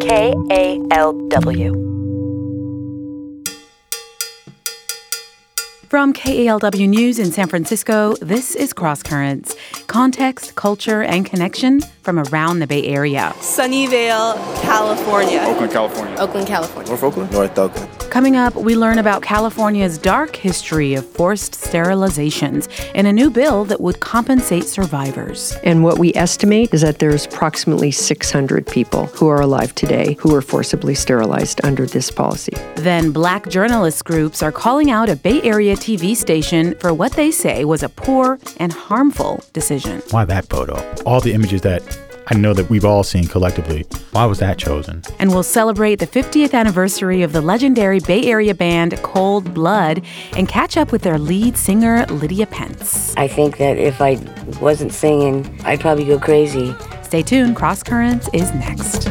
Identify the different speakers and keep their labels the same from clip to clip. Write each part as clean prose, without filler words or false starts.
Speaker 1: KALW. From KALW News in San Francisco, this is Cross Currents. Context, culture, and connection from around the Bay Area.
Speaker 2: Sunnyvale, California.
Speaker 3: Oakland, California.
Speaker 4: Oakland, California.
Speaker 3: North Oakland.
Speaker 5: North Oakland.
Speaker 1: Coming up, we learn about California's dark history of forced sterilizations and a new bill that would compensate survivors.
Speaker 6: And what we estimate is that there's approximately 600 people who are alive today who were forcibly sterilized under this policy.
Speaker 1: Then Black journalist groups are calling out a Bay Area TV station for what they say was a poor and harmful decision.
Speaker 7: Why that photo? All the images that I know that we've all seen collectively. Why was that chosen?
Speaker 1: And we'll celebrate the 50th anniversary of the legendary Bay Area band Cold Blood and catch up with their lead singer, Lydia Pence.
Speaker 8: I think that if I wasn't singing, I'd probably go crazy.
Speaker 1: Stay tuned. Cross Currents is next.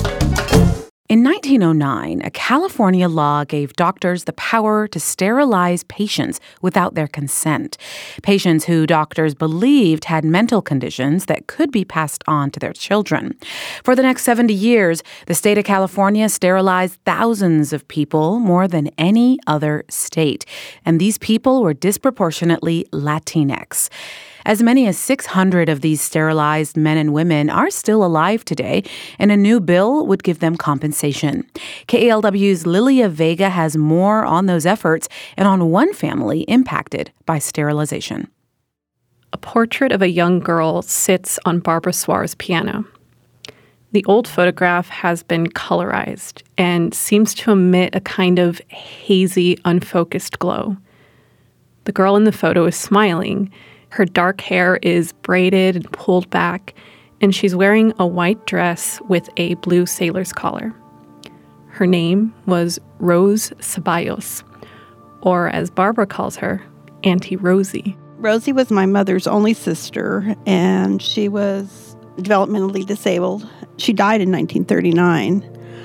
Speaker 1: In 1909, a California law gave doctors the power to sterilize patients without their consent. Patients who doctors believed had mental conditions that could be passed on to their children. For the next 70 years, the state of California sterilized thousands of people, more than any other state. And these people were disproportionately Latinx. As many as 600 of these sterilized men and women are still alive today, and a new bill would give them compensation. KALW's Lilia Vega has more on those efforts and on one family impacted by sterilization.
Speaker 9: A portrait of a young girl sits on Barbara Suar's piano. The old photograph has been colorized and seems to emit a kind of hazy, unfocused glow. The girl in the photo is smiling. Her dark hair is braided and pulled back, and she's wearing a white dress with a blue sailor's collar. Her name was Rose Ceballos, or as Barbara calls her, Auntie Rosie.
Speaker 10: Rosie was my mother's only sister, and she was developmentally disabled. She died in 1939,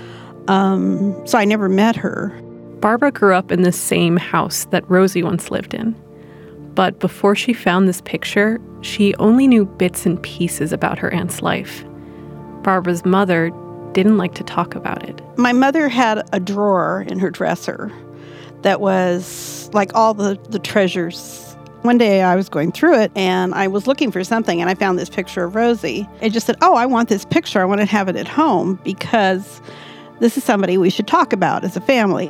Speaker 10: so I never met her.
Speaker 9: Barbara grew up in the same house that Rosie once lived in. But before she found this picture, she only knew bits and pieces about her aunt's life. Barbara's mother didn't like to talk about it.
Speaker 10: My mother had a drawer in her dresser that was like all the treasures. One day I was going through it and I was looking for something and I found this picture of Rosie. I just said, I want this picture. I want to have it at home because this is somebody we should talk about as a family.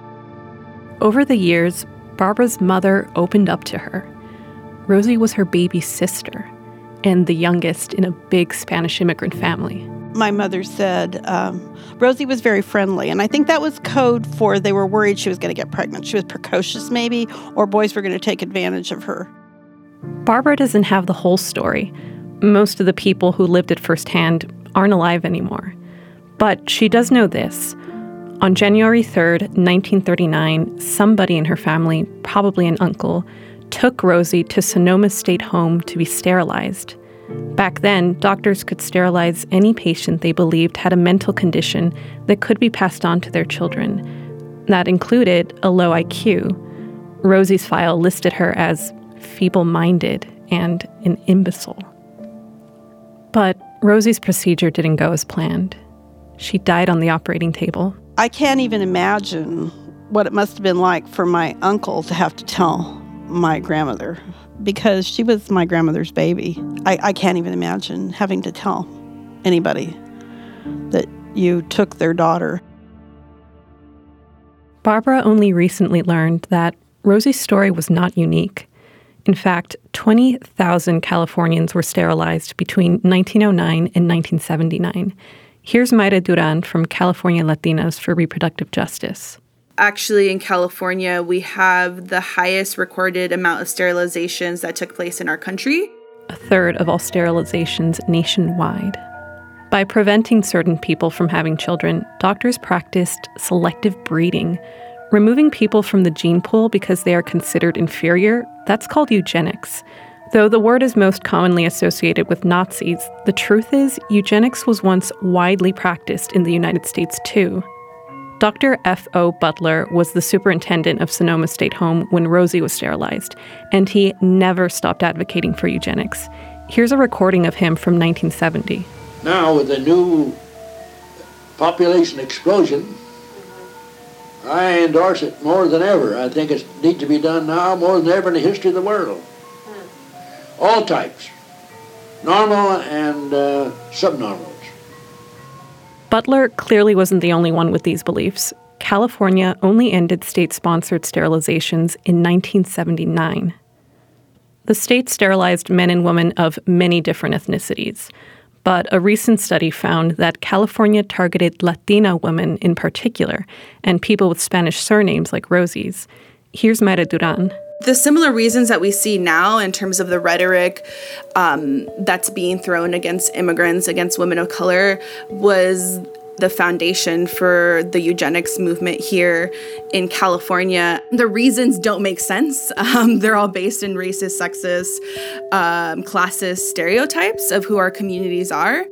Speaker 9: Over the years, Barbara's mother opened up to her. Rosie was her baby sister and the youngest in a big Spanish immigrant family.
Speaker 10: My mother said Rosie was very friendly, and I think that was code for they were worried she was going to get pregnant. She was precocious maybe, or boys were going to take advantage of her.
Speaker 9: Barbara doesn't have the whole story. Most of the people who lived it firsthand aren't alive anymore. But she does know this. On January 3rd, 1939, somebody in her family, probably an uncle, took Rosie to Sonoma State Home to be sterilized. Back then, doctors could sterilize any patient they believed had a mental condition that could be passed on to their children. That included a low IQ. Rosie's file listed her as feeble-minded and an imbecile. But Rosie's procedure didn't go as planned. She died on the operating table.
Speaker 10: I can't even imagine what it must have been like for my uncle to have to tell my grandmother, because she was my grandmother's baby. I can't even imagine having to tell anybody that you took their daughter.
Speaker 9: Barbara only recently learned that Rosie's story was not unique. In fact, 20,000 Californians were sterilized between 1909 and 1979. Here's Mayra Duran from California Latinas for Reproductive Justice.
Speaker 2: Actually, in California, we have the highest recorded amount of sterilizations that took place in our country.
Speaker 9: A third of all sterilizations nationwide. By preventing certain people from having children, doctors practiced selective breeding. Removing people from the gene pool because they are considered inferior, that's called eugenics. Though the word is most commonly associated with Nazis, the truth is eugenics was once widely practiced in the United States too. Dr. F.O. Butler was the superintendent of Sonoma State Home when Rosie was sterilized, and he never stopped advocating for eugenics. Here's a recording of him from 1970.
Speaker 11: Now, with the new
Speaker 3: population explosion, I endorse it more than ever. I think it needs to be done now more than ever in the history of the world. All types, normal and subnormals.
Speaker 9: Butler clearly wasn't the only one with these beliefs. California only ended state-sponsored sterilizations in 1979. The state sterilized men and women of many different ethnicities, but a recent study found that California targeted Latina women in particular, and people with Spanish surnames like Rosie's. Here's Mayra Duran.
Speaker 2: The similar reasons that we see now in terms of the rhetoric that's being thrown against immigrants, against women of color, was the foundation for the eugenics movement here in California. The reasons don't make sense. They're all based in racist, sexist, classist stereotypes of who our communities are.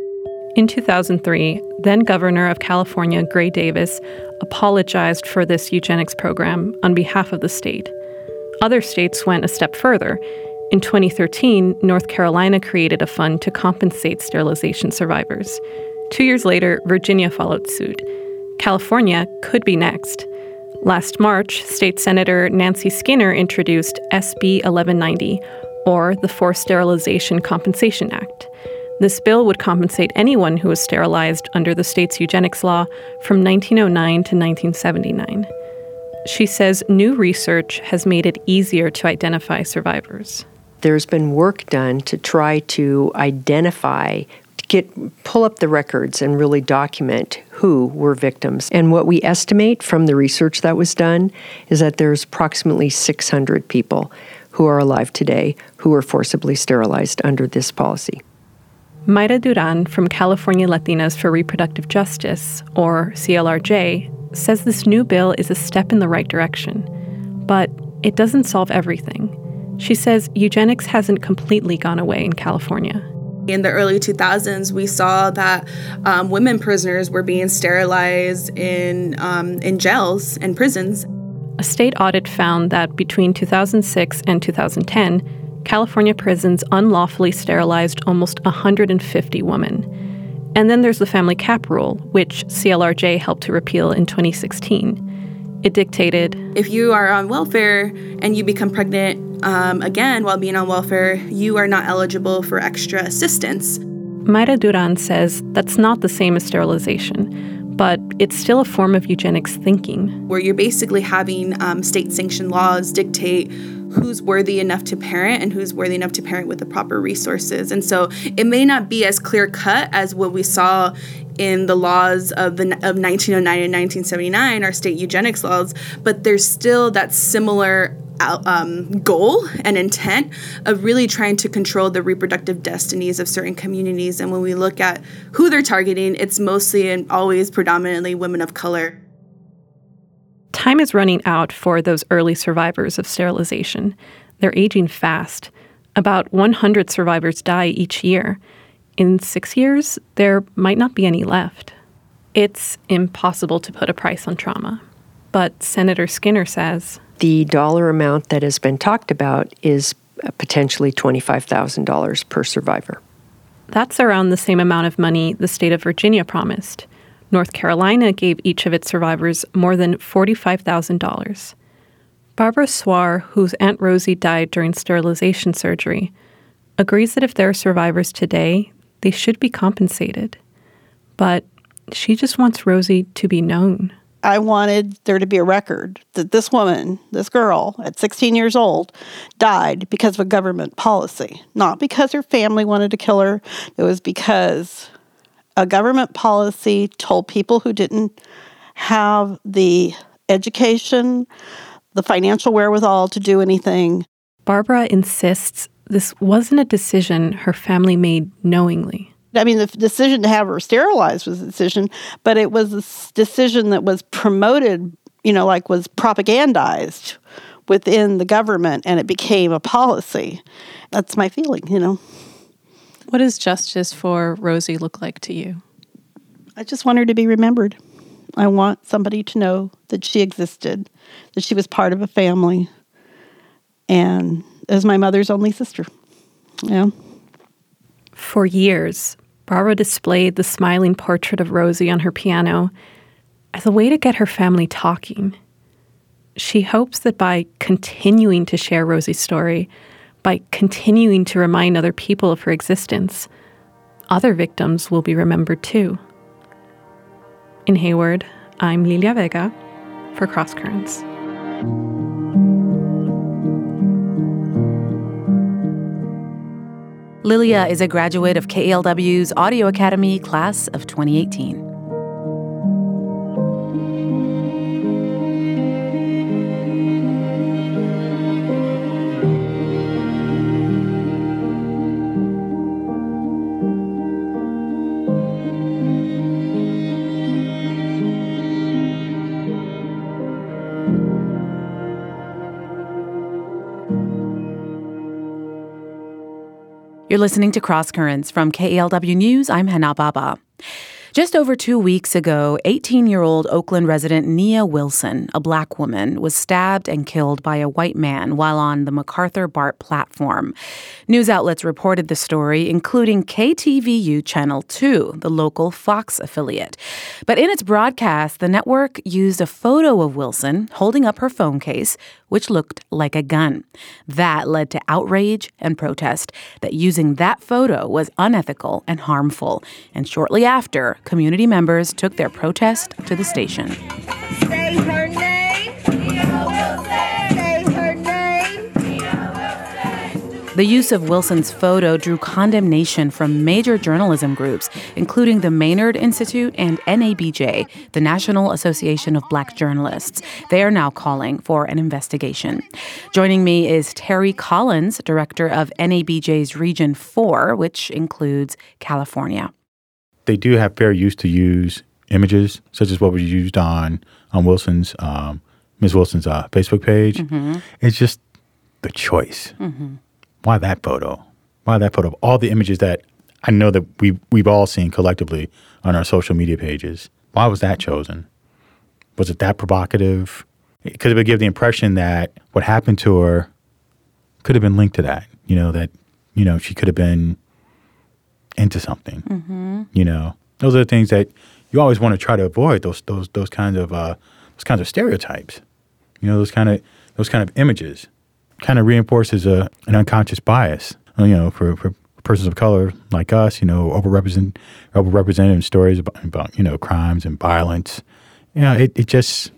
Speaker 9: In 2003, then Governor of California, Gray Davis, apologized for this eugenics program on behalf of the state. Other states went a step further. In 2013, North Carolina created a fund to compensate sterilization survivors. 2 years later, Virginia followed suit. California could be next. Last March, State Senator Nancy Skinner introduced SB 1190, or the Forced Sterilization Compensation Act. This bill would compensate anyone who was sterilized under the state's eugenics law from 1909 to 1979. She says new research has made it easier to identify survivors.
Speaker 6: There's been work done to try to identify, pull up the records and really document who were victims. And what we estimate from the research that was done is that there's approximately 600 people who are alive today who were forcibly sterilized under this policy.
Speaker 9: Mayra Duran from California Latinas for Reproductive Justice, or CLRJ, says this new bill is a step in the right direction, but it doesn't solve everything. She says eugenics hasn't completely gone away in California.
Speaker 2: In the early 2000s, we saw that women prisoners were being sterilized in jails and prisons.
Speaker 9: A state audit found that between 2006 and 2010, California prisons unlawfully sterilized almost 150 women. And then there's the family cap rule, which CLRJ helped to repeal in 2016. It dictated,
Speaker 2: if you are on welfare and you become pregnant again while being on welfare, you are not eligible for extra assistance.
Speaker 9: Mayra Duran says that's not the same as sterilization, but it's still a form of eugenics thinking.
Speaker 2: Where you're basically having state-sanctioned laws dictate who's worthy enough to parent and who's worthy enough to parent with the proper resources. And so it may not be as clear-cut as what we saw in the laws of 1909 and 1979, our state eugenics laws, but there's still that similar goal and intent of really trying to control the reproductive destinies of certain communities. And when we look at who they're targeting, it's mostly and always predominantly women of color.
Speaker 9: Time is running out for those early survivors of sterilization. They're aging fast. About 100 survivors die each year. In 6 years, there might not be any left. It's impossible to put a price on trauma. But Senator Skinner says,
Speaker 6: the dollar amount that has been talked about is potentially $25,000 per survivor.
Speaker 9: That's around the same amount of money the state of Virginia promised. North Carolina gave each of its survivors more than $45,000. Barbara Swar, whose Aunt Rosie died during sterilization surgery, agrees that if there are survivors today, they should be compensated. But she just wants Rosie to be known.
Speaker 10: I wanted there to be a record that this woman, this girl at 16 years old, died because of a government policy. Not because her family wanted to kill her. It was because a government policy told people who didn't have the education, the financial wherewithal to do anything.
Speaker 9: Barbara insists this wasn't a decision her family made knowingly.
Speaker 10: I mean, the decision to have her sterilized was a decision, but it was a decision that was promoted, was propagandized within the government, and it became a policy. That's my feeling,
Speaker 4: What does justice for Rosie look like to you?
Speaker 10: I just want her to be remembered. I want somebody to know that she existed, that she was part of a family, and as my mother's only sister. Yeah.
Speaker 9: For years, Barbara displayed the smiling portrait of Rosie on her piano as a way to get her family talking. She hopes that by continuing to share Rosie's story, by continuing to remind other people of her existence, other victims will be remembered too. In Hayward, I'm Lilia Vega for Cross Currents.
Speaker 1: Lilia is a graduate of KALW's Audio Academy class of 2018. You're listening to Cross Currents from KALW News. I'm Hannah Baba. Just over 2 weeks ago, 18-year-old Oakland resident Nia Wilson, a black woman, was stabbed and killed by a white man while on the MacArthur-Bart platform. News outlets reported the story, including KTVU Channel 2, the local Fox affiliate. But in its broadcast, the network used a photo of Wilson holding up her phone case, which looked like a gun. That led to outrage and protest that using that photo was unethical and harmful. And shortly after, community members took their protest to the station.
Speaker 5: Say her name. Nia Wilson. Say her name. Nia Wilson.
Speaker 1: The use of Wilson's photo drew condemnation from major journalism groups, including the Maynard Institute and NABJ, the National Association of Black Journalists. They are now calling for an investigation. Joining me is Terry Collins, director of NABJ's Region 4, which includes California.
Speaker 7: They do have fair use to use images, such as what was used on Wilson's, Ms. Wilson's Facebook page. Mm-hmm. It's just the choice. Mm-hmm. Why that photo? Why that photo of all the images that I know that we've all seen collectively on our social media pages? Why was that chosen? Was it that provocative? Because it would give the impression that what happened to her could have been linked to that. She could have been into something. Mm-hmm. Those are the things that you always want to try to avoid. Those kinds of stereotypes. Those kind of images kind of reinforces an unconscious bias. For persons of color like us, overrepresented in stories about crimes and violence. It just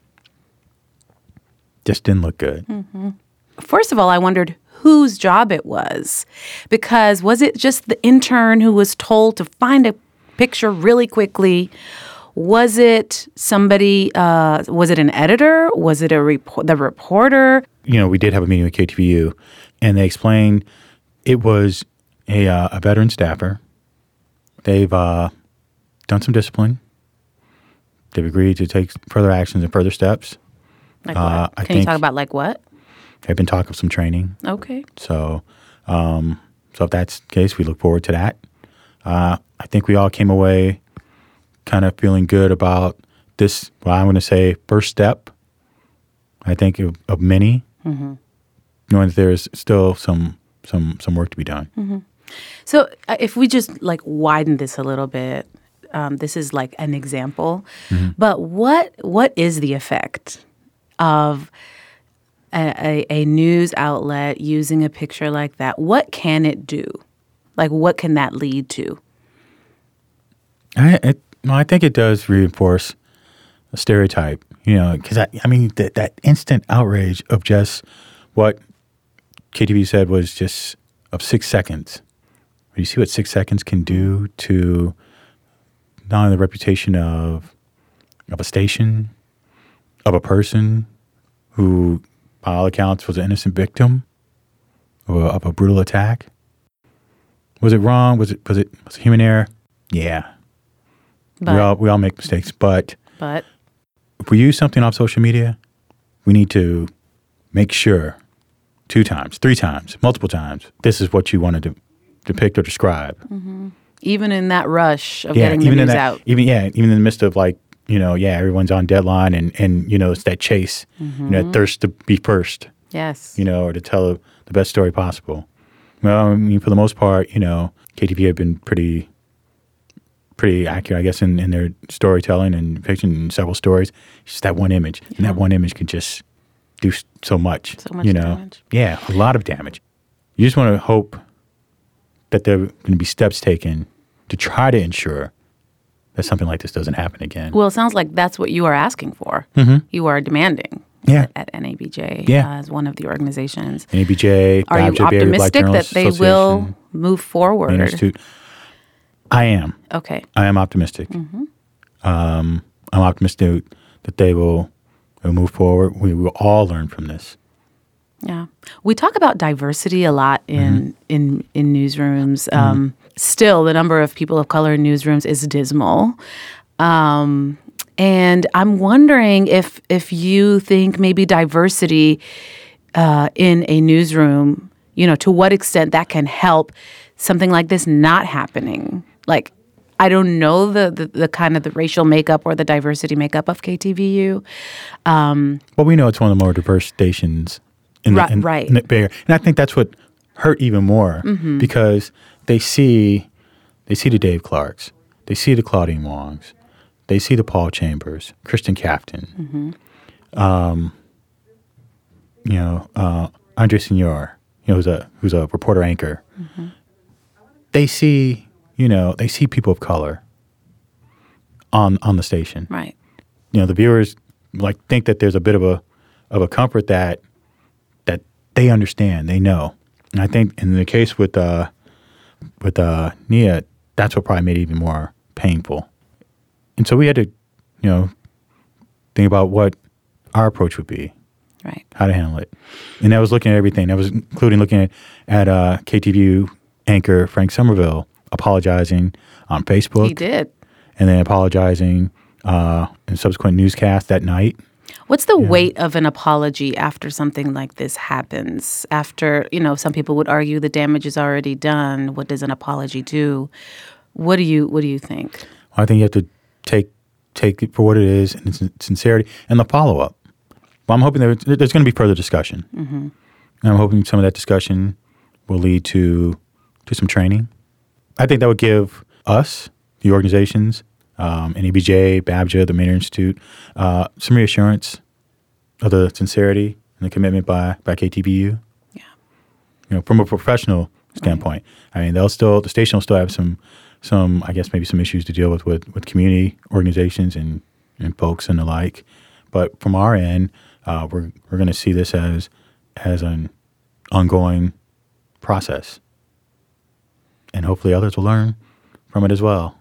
Speaker 7: didn't look good.
Speaker 1: Mm-hmm. First of all, I wondered whose job it was, because was it just the intern who was told to find a picture really quickly? Was it somebody? Was it an editor? Was it the reporter?
Speaker 7: We did have a meeting with KTVU, and they explained it was a veteran staffer. They've done some discipline. They've agreed to take further actions and further steps.
Speaker 1: Like what? Can you talk about like what?
Speaker 7: They've been talking some training.
Speaker 1: Okay.
Speaker 7: So if that's the case, we look forward to that. I think we all came away kind of feeling good about this, well, I'm going to say first step, I think, of many, mm-hmm. knowing that there's still some work to be done.
Speaker 1: Mm-hmm. So if we just widen this a little bit, this is like an example, mm-hmm. but what is the effect of a news outlet using a picture like that? What can it do? What can that lead to?
Speaker 7: I think it does reinforce a stereotype, because that instant outrage of just what KTV said was just of 6 seconds. You see what 6 seconds can do to not only the reputation of a station, of a person who, by all accounts, was an innocent victim of a brutal attack. Was it wrong? Was it human error? Yeah. But we all make mistakes, but if we use something off social media, we need to make sure 2 times, 3 times, multiple times, this is what you want to depict or describe. Mm-hmm.
Speaker 1: Even in that rush of getting the news out.
Speaker 7: Even in the midst of everyone's on deadline and it's that chase, mm-hmm. That thirst to be first.
Speaker 1: Yes.
Speaker 7: Or to tell the best story possible. Well, for the most part, KTV had been pretty pretty accurate, I guess, in their storytelling and fiction and several stories. It's just that one image. Yeah. And that one image can just do so much.
Speaker 1: So much damage.
Speaker 7: Yeah, a lot of damage. You just want to hope that there are going to be steps taken to try to ensure that something like this doesn't happen again.
Speaker 1: Well, it sounds like that's what you are asking for.
Speaker 7: Mm-hmm.
Speaker 1: You are demanding at NABJ as one of the organizations.
Speaker 7: NABJ,
Speaker 1: are you optimistic that they will move forward?
Speaker 7: Institute. I am.
Speaker 1: Okay.
Speaker 7: I am optimistic.
Speaker 1: Mm-hmm.
Speaker 7: I'm optimistic that they will move forward. We will all learn from this.
Speaker 1: Yeah. We talk about diversity a lot in newsrooms. Still, the number of people of color in newsrooms is dismal. And I'm wondering if you think maybe diversity in a newsroom, to what extent that can help something like this not happening. Like, I don't know the kind of the racial makeup or the diversity makeup of KTVU.
Speaker 7: Well, we know it's one of the more diverse stations in the Bay Area. And I think that's what hurt even more because they see the Dave Clarks, they see the Claudine Wongs, they see the Paul Chambers, Kristen Cafton, Andre Senor, who's a reporter anchor. Mm-hmm. They see people of color on the station.
Speaker 1: Right.
Speaker 7: The viewers think that there's a bit of a comfort that they understand, they know. And I think in the case with Nia, that's what probably made it even more painful. And so we had to, think about what our approach would be.
Speaker 1: Right.
Speaker 7: How to handle it. And that was looking at everything. That was including looking at KTVU anchor Frank Somerville apologizing on Facebook.
Speaker 1: He did.
Speaker 7: And then apologizing in subsequent newscast that night.
Speaker 1: What's the weight of an apology after something like this happens? After, some people would argue the damage is already done. What does an apology do? What do you think?
Speaker 7: Well, I think you have to take it for what it is and its sincerity and the follow-up. Well, I'm hoping there's going to be further discussion. Mm-hmm. And I'm hoping some of that discussion will lead to some training. I think that would give us, the organizations, NABJ, BABJA, the Maynard Institute, some reassurance of the sincerity and the commitment by KTVU. Yeah. From a professional standpoint. Right. I mean, the station will still have some I guess maybe some issues to deal with community organizations and folks and the like. But from our end, we're going to see this as an ongoing process. And hopefully others will learn from it as well.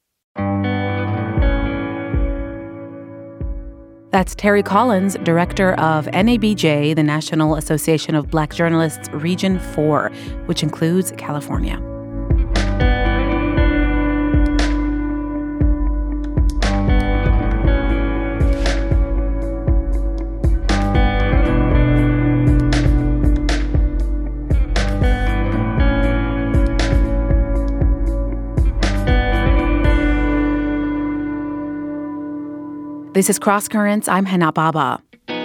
Speaker 1: That's Terry Collins, director of NABJ, the National Association of Black Journalists, Region 4, which includes California. This is Cross Currents. I'm Hannah Baba.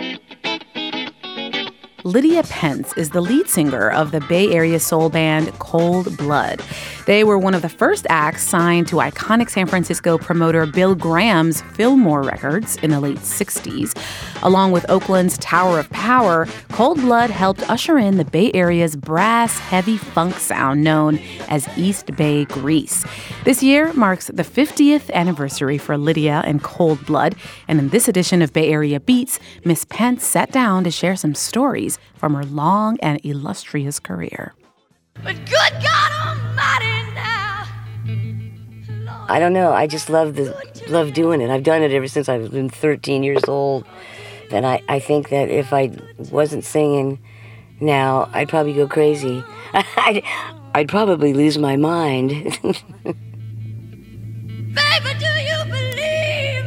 Speaker 1: Lydia Pence is the lead singer of the Bay Area soul band Cold Blood. They were one of the first acts signed to iconic San Francisco promoter Bill Graham's Fillmore Records in the late 60s. Along with Oakland's Tower of Power, Cold Blood helped usher in the Bay Area's brass, heavy funk sound known as East Bay Grease. This year marks the 50th anniversary for Lydia and Cold Blood, and in this edition of Bay Area Beats, Miss Pence sat down to share some stories from her long and illustrious career.
Speaker 5: But good God Almighty now.
Speaker 8: I don't know. I just love doing it. I've done it ever since I've been 13 years old. And I think that if I wasn't singing now, I'd probably go crazy. I'd probably lose my mind.
Speaker 5: Baby, do you believe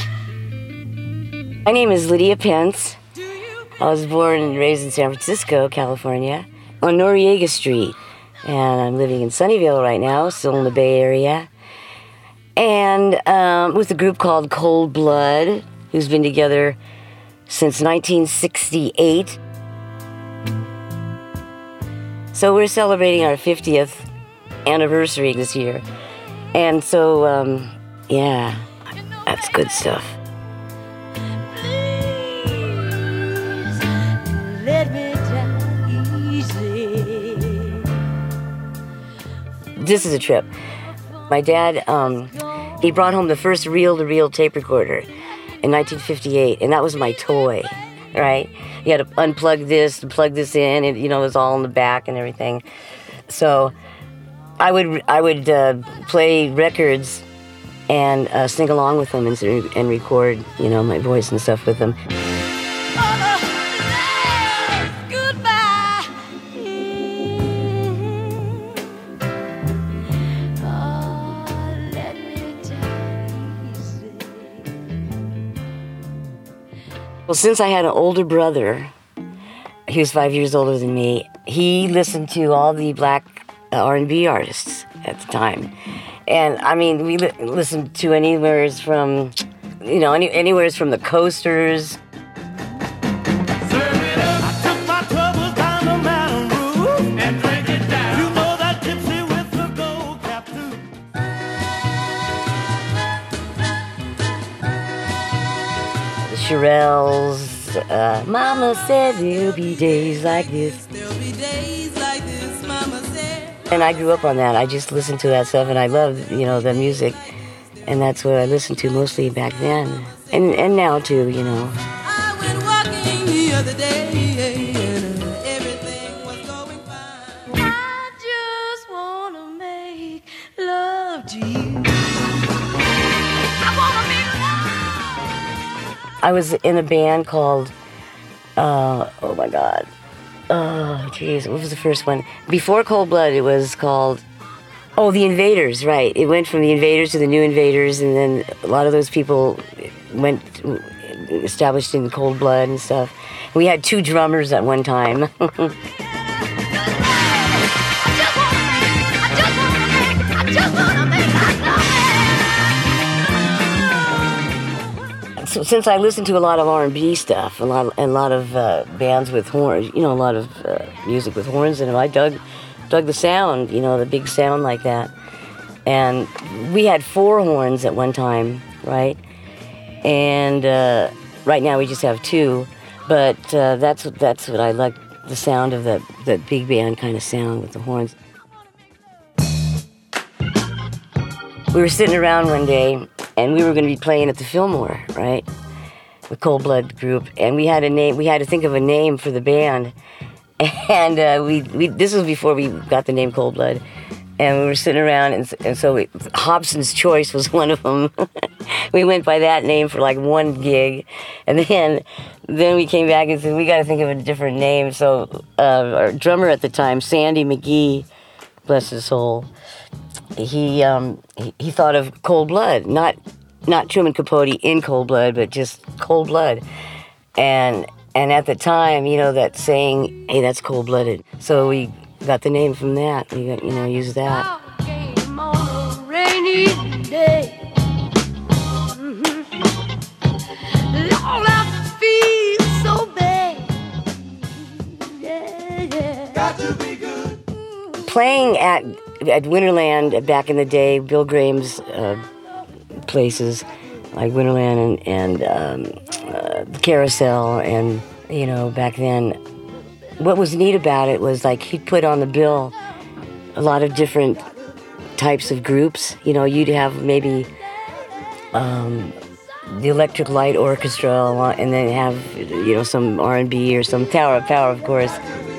Speaker 5: me?
Speaker 8: My name is Lydia Pence. I was born and raised in San Francisco, California, on Noriega Street. And I'm living in Sunnyvale right now, still in the Bay Area. And with a group called Cold Blood, who's been together since 1968. So we're celebrating our 50th anniversary this year. And so, yeah, that's good stuff.
Speaker 5: Let me down easy.
Speaker 8: This is a trip. My dad, he brought home the first reel-to-reel tape recorder in 1958, and that was my toy, right? You had to unplug this and plug this in, and, you know, it was all in the back and everything. So I would play records and sing along with them and record, you know, my voice and stuff with them. Well, since I had an older brother, he was 5 years older than me, he listened to all the black R&B artists at the time. And, I mean, we listened to anywhere from, you know, anywhere from the Coasters. Shirelles, Mama said there'll be days like this. And I grew up on that. I just listened to that stuff, and I loved, you know, the music. And that's what I listened to mostly back then. And now, too, you know.
Speaker 5: I went walking the other day, and everything was going fine. I just want to make love to you.
Speaker 8: I was in a band called, oh my God. Oh, geez, what was the first one? Before Cold Blood, it was called, The Invaders, right. It went from the Invaders to the New Invaders, and then a lot of those people went established in Cold Blood and stuff. We had 2 drummers at one time. So since I listened to a lot of R&B stuff, a lot of bands with horns, you know, a lot of music with horns in them, I dug the sound, you know, the big sound like that. And we had 4 horns at one time, right? And right now we just have 2, but that's what I like, the sound of that big band kind of sound with the horns. We were sitting around one day, and we were going to be playing at the Fillmore, right? The Cold Blood group, and we had a name. We had to think of a name for the band, and this was before we got the name Cold Blood. And we were sitting around, and so Hobson's Choice was one of them. We went by that name for like one gig, and then we came back and said we got to think of a different name. So our drummer at the time, Sandy McGee, bless his soul. He thought of Cold Blood, not Truman Capote in Cold Blood, but just Cold Blood, and at the time, you know, that saying, hey, that's cold-blooded. So we got the name from that. We got, you know, used that.
Speaker 5: Came on a rainy day. Lord, I feel so bad. Yeah. Got to be good.
Speaker 8: Playing at Winterland back in the day, Bill Graham's places like Winterland and the Carousel, and you know, back then, what was neat about it was like he'd put on the bill a lot of different types of groups. You know, you'd have maybe the Electric Light Orchestra, and then have, you know, some R&B or some Tower of Power, of course.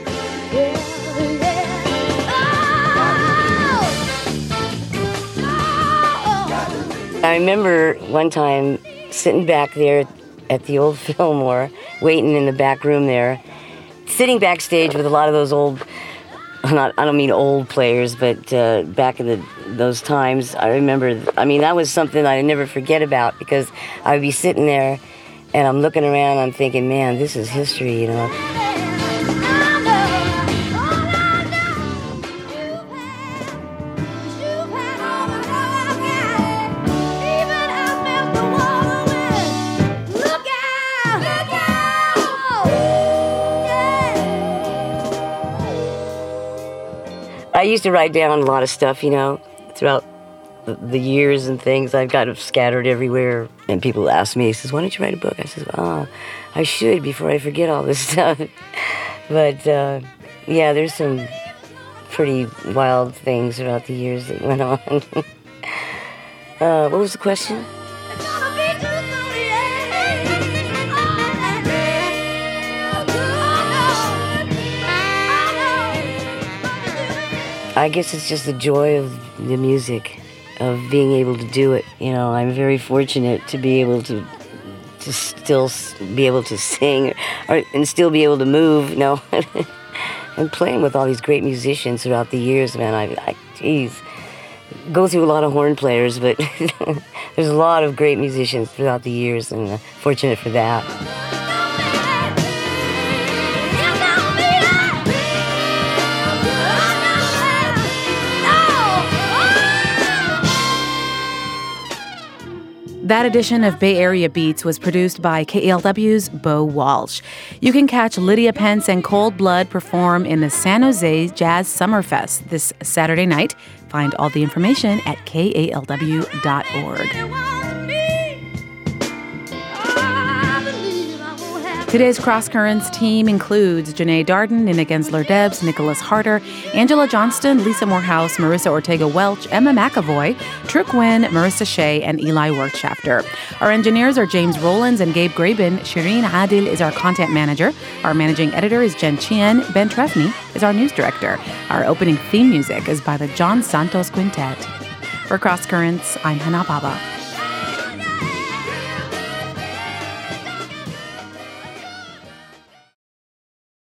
Speaker 8: I remember one time sitting back there at the old Fillmore, waiting in the back room there, sitting backstage with a lot of those old, I don't mean old players, but back in those times, I remember, I mean, that was something I never forget about, because I would be sitting there and I'm looking around, I'm thinking, man, this is history, you know. I used to write down a lot of stuff, you know, throughout the years and things I've got scattered everywhere. And people ask me, says, why don't you write a book? I says, I should before I forget all this stuff. But yeah, there's some pretty wild things throughout the years that went on. What was the question? I guess it's just the joy of the music, of being able to do it. You know, I'm very fortunate to be able to still be able to sing and still be able to move, you know. And playing with all these great musicians throughout the years, man, I go through a lot of horn players, but there's a lot of great musicians throughout the years, and fortunate for that.
Speaker 1: That edition of Bay Area Beats was produced by KALW's Bo Walsh. You can catch Lydia Pence and Cold Blood perform in the San Jose Jazz Summerfest this Saturday night. Find all the information at kalw.org. Today's Cross Currents team includes Janae Darden, Nina Gensler-Debs, Nicholas Harder, Angela Johnston, Lisa Morehouse, Marissa Ortega-Welch, Emma McAvoy, True Quinn, Marissa Shea, and Eli Wertschafter. Our engineers are James Rollins and Gabe Graben. Shireen Adil is our content manager. Our managing editor is Jen Chien. Ben Trefny is our news director. Our opening theme music is by the John Santos Quintet. For Cross Currents, I'm Hannah Baba.